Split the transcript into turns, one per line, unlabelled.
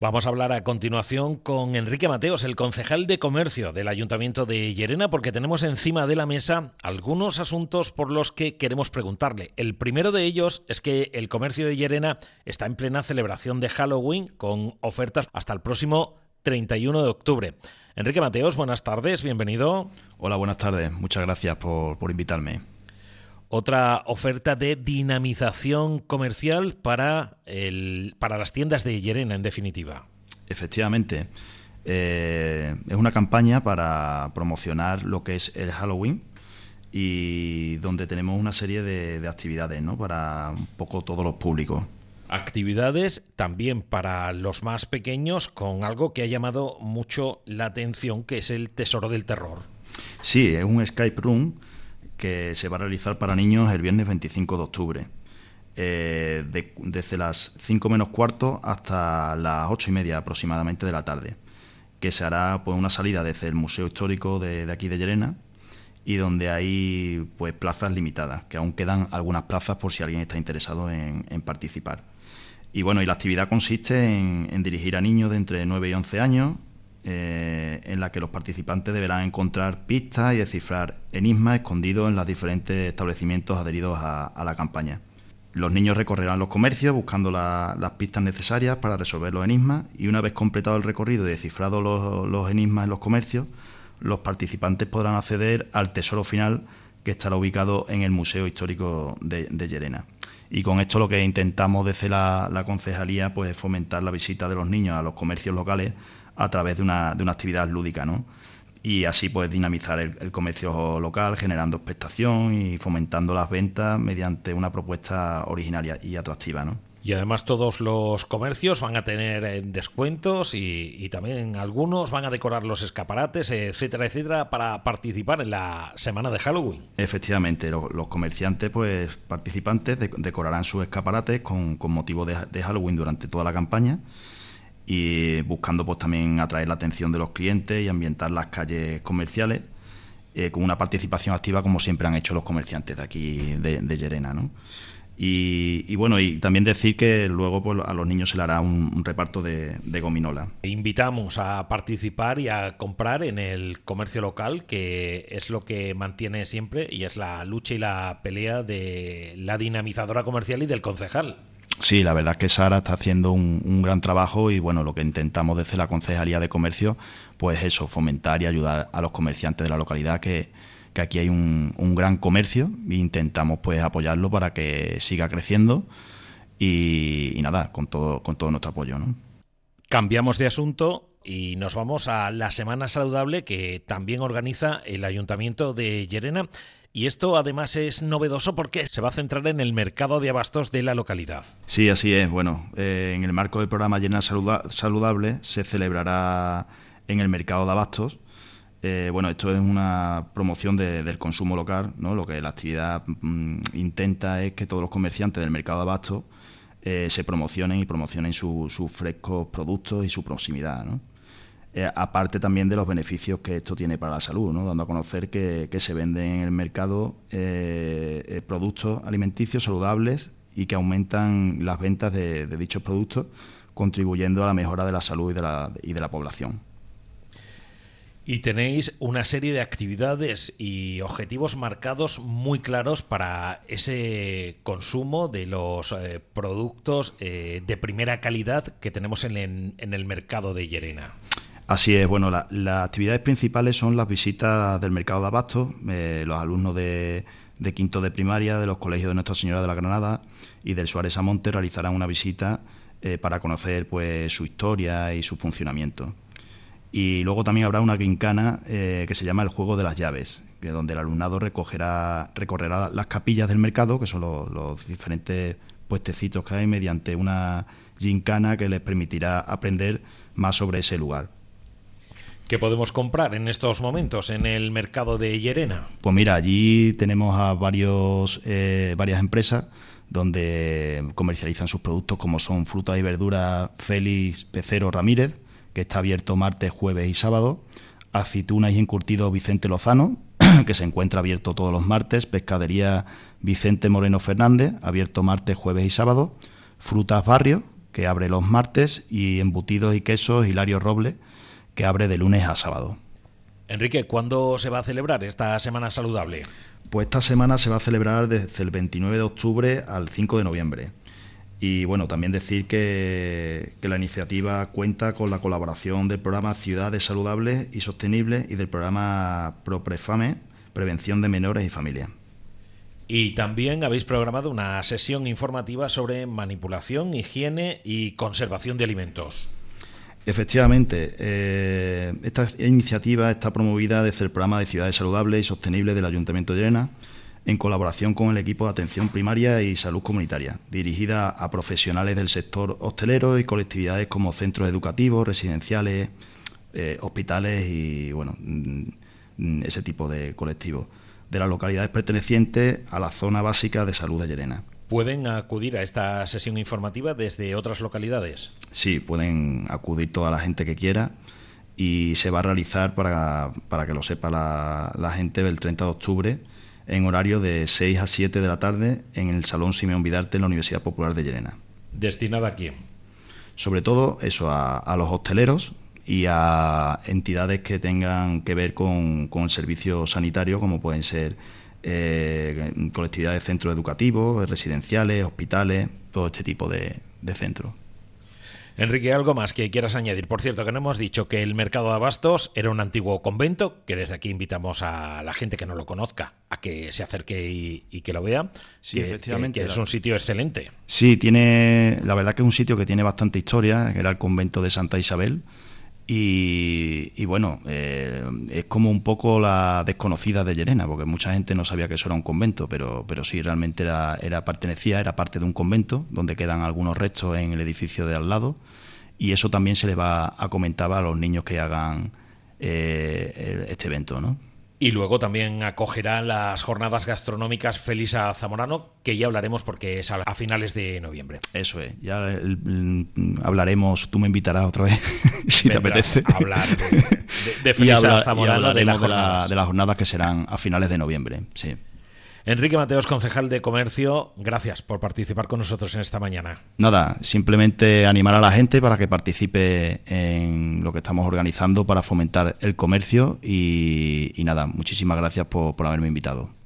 Vamos a hablar a continuación con Enrique Mateos, el concejal de Comercio del Ayuntamiento de Llerena, porque tenemos encima de la mesa algunos asuntos por los que queremos preguntarle. El primero de ellos es que el comercio de Llerena está en plena celebración de Halloween con ofertas hasta el próximo 31 de octubre. Enrique Mateos, buenas tardes, bienvenido.
Hola, buenas tardes. Muchas gracias por invitarme.
Otra oferta de dinamización comercial para las tiendas de Llerena, en definitiva.
Efectivamente, es una campaña para promocionar lo que es el Halloween y donde tenemos una serie de actividades, ¿no?, para un poco todos los públicos.
Actividades también para los más pequeños con algo que ha llamado mucho la atención, que es el Tesoro del Terror.
Sí, es un escape room que se va a realizar para niños el viernes 25 de octubre, desde las 5 menos cuarto hasta las 8:30 aproximadamente de la tarde, que se hará pues una salida desde el Museo Histórico de aquí de Llerena, y donde hay pues plazas limitadas, que aún quedan algunas plazas por si alguien está interesado en participar. Y bueno, y la actividad consiste en dirigir a niños de entre 9 y 11 años, en la que los participantes deberán encontrar pistas y descifrar enigmas escondidos en los diferentes establecimientos adheridos a la campaña. Los niños recorrerán los comercios buscando las pistas necesarias para resolver los enigmas, y una vez completado el recorrido y descifrado los enigmas en los comercios, los participantes podrán acceder al tesoro final, que estará ubicado en el Museo Histórico de Llerena. Y con esto lo que intentamos desde la concejalía pues es fomentar la visita de los niños a los comercios locales a través de una actividad lúdica, ¿no? Y así pues dinamizar el comercio local, generando expectación y fomentando las ventas mediante una propuesta original y atractiva, ¿no?
Y además todos los comercios van a tener descuentos y también algunos van a decorar los escaparates, etcétera, etcétera, para participar en la semana de Halloween.
Efectivamente, los comerciantes pues participantes decorarán sus escaparates con motivo de Halloween durante toda la campaña, y buscando pues también atraer la atención de los clientes y ambientar las calles comerciales con una participación activa, como siempre han hecho los comerciantes de aquí de Llerena, ¿no? Y bueno, y también decir que luego pues a los niños se le hará un reparto de gominola.
Invitamos a participar y a comprar en el comercio local, que es lo que mantiene siempre, y es la lucha y la pelea de la dinamizadora comercial y del concejal.
Sí, la verdad es que Sara está haciendo un gran trabajo, y bueno, lo que intentamos desde la Concejalía de Comercio pues eso, fomentar y ayudar a los comerciantes de la localidad, que aquí hay un gran comercio, e intentamos pues apoyarlo para que siga creciendo y nada, con todo nuestro apoyo, ¿no?
Cambiamos de asunto y nos vamos a la Semana Saludable, que también organiza el Ayuntamiento de Llerena. Y esto además es novedoso porque se va a centrar en el mercado de abastos de la localidad.
Sí, así es. Bueno, en el marco del programa Llerena Saludable se celebrará en el mercado de abastos. Bueno, esto es una promoción del consumo local, ¿no? Lo que la actividad intenta es que todos los comerciantes del mercado de abastos se promocionen sus frescos productos y su proximidad, ¿no? Aparte también de los beneficios que esto tiene para la salud, ¿no? Dando a conocer que se venden en el mercado productos alimenticios saludables y que aumentan las ventas de dichos productos, contribuyendo a la mejora de la salud y de la población.
Y tenéis una serie de actividades y objetivos marcados muy claros para ese consumo de los productos de primera calidad que tenemos en el mercado de Llerena.
Así es. Bueno, las actividades principales son las visitas del mercado de abastos. Los alumnos de quinto de primaria de los colegios de Nuestra Señora de la Granada y del Suárez Amonte realizarán una visita para conocer pues su historia y su funcionamiento. Y luego también habrá una gincana que se llama el Juego de las Llaves, que donde el alumnado recorrerá las capillas del mercado, que son los diferentes puestecitos que hay, mediante una gincana que les permitirá aprender más sobre ese lugar.
¿Qué podemos comprar en estos momentos en el mercado de Llerena?
Pues mira, allí tenemos a varias empresas donde comercializan sus productos, como son frutas y verduras Félix Pecero Ramírez, que está abierto martes, jueves y sábado; aceitunas y encurtidos Vicente Lozano, que se encuentra abierto todos los martes; pescadería Vicente Moreno Fernández, abierto martes, jueves y sábado; frutas Barrio, que abre los martes, y Embutidos y Quesos Hilario Robles, que abre de lunes a sábado.
Enrique, ¿cuándo se va a celebrar esta Semana Saludable?
Pues esta semana se va a celebrar desde el 29 de octubre al 5 de noviembre. Y bueno, también decir que la iniciativa cuenta con la colaboración del programa Ciudades Saludables y Sostenibles y del programa ProPrefame, Prevención de Menores y Familias.
Y también habéis programado una sesión informativa sobre manipulación, higiene y conservación de alimentos.
Efectivamente, esta iniciativa está promovida desde el programa de Ciudades Saludables y Sostenibles del Ayuntamiento de Llerena, en colaboración con el equipo de atención primaria y salud comunitaria, dirigida a profesionales del sector hostelero y colectividades como centros educativos, residenciales, hospitales y bueno, ese tipo de colectivos, de las localidades pertenecientes a la zona básica de salud de Llerena.
¿Pueden acudir a esta sesión informativa desde otras localidades?
Sí, pueden acudir toda la gente que quiera, y se va a realizar, para que lo sepa la gente, el 30 de octubre, en horario de 6 a 7 de la tarde en el Salón Simeón Vidarte en la Universidad Popular de Llerena.
¿Destinada a quién?
Sobre todo eso, a los hosteleros y a entidades que tengan que ver con el servicio sanitario, como pueden ser colectividades de centros educativos, residenciales, hospitales, todo este tipo de centros.
Enrique, ¿algo más que quieras añadir? Por cierto, que no hemos dicho que el Mercado de Abastos era un antiguo convento, que desde aquí invitamos a la gente que no lo conozca a que se acerque y que lo vea.
Sí, efectivamente.
Que es un sitio excelente.
Sí, la verdad que es un sitio que tiene bastante historia, que era el convento de Santa Isabel. Y bueno, es como un poco la desconocida de Llerena, porque mucha gente no sabía que eso era un convento, pero sí, realmente era parte de un convento, donde quedan algunos restos en el edificio de al lado, y eso también se le va a comentar a los niños que hagan este evento, ¿no?
Y luego también acogerá las jornadas gastronómicas Felisa Zamorano, que ya hablaremos porque es a finales de noviembre.
Eso es, ya hablaremos, tú me invitarás otra vez, si te apetece.
A hablar de Felisa Zamorano,
de las jornadas que serán a finales de noviembre, sí.
Enrique Mateos, concejal de Comercio, gracias por participar con nosotros en esta mañana.
Nada, simplemente animar a la gente para que participe en lo que estamos organizando para fomentar el comercio y nada, muchísimas gracias por haberme invitado.